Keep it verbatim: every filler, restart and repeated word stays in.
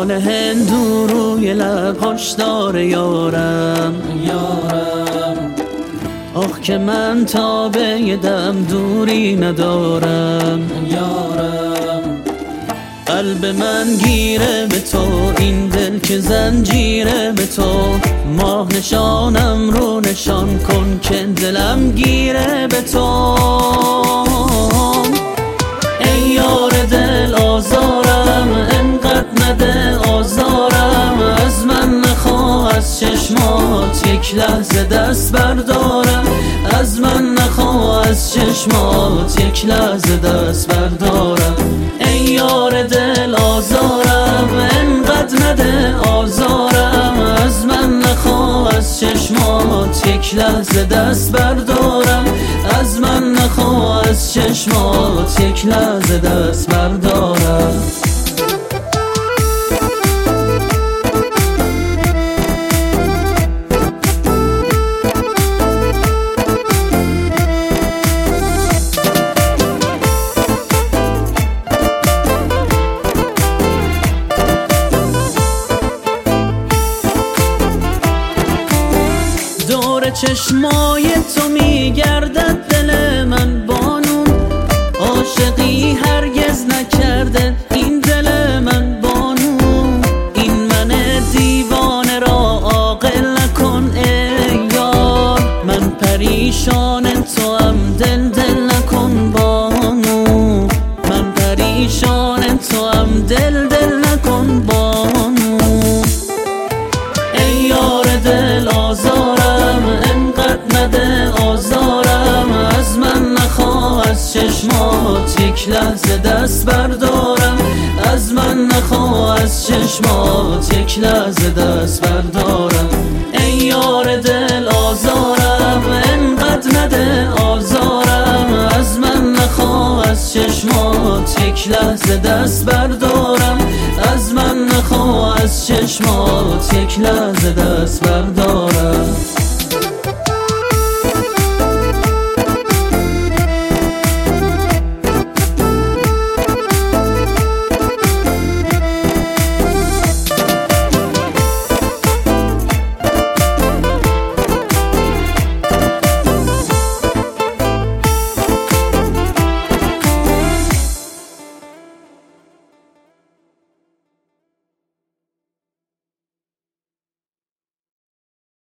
نان هندو روی لب‌هاش داره یارم یارم آخ که من تا به یه دم دوری ندارم یارم قلب من گیره به تو، این دل که زنجیره به تو، ماه نشانم رو نشان کن که دلم گیره به تو. ای یار دل آزارم انقدر نده آزارم، از من نخواه از چشمات یک لحظه دست بردارم، از من نخواه از چشمات یک لحظه دست بردارم. ای یار دل آزارم انقدر نده آزارم، از من نخواه از چشمات یک لحظه دست بردارم، از من نخواه از چشمات یک لحظه دست بردارم. دور چشمای تو میگردد دل من بانون، عاشقی هرگز نکرده این دل من بانون. این من دیوانه را عاقل نکن ای یار، من پریشان تو هم دل دل نکن بانو، من پریشان تو هم دل دل نکن بانو. ای یار دل آزارم انقدر نده آزارم، از من نخواه از چشمات یک لحظه دست بردارم، از من نخواه از چشمات یک لحظه دست بردارم. ای یار دل آزارم انقدر نده آزارم، از من نخواه از چشمات یک لحظه دست بردارم، از من نخواه از چشمات یک لحظه دست بردارم.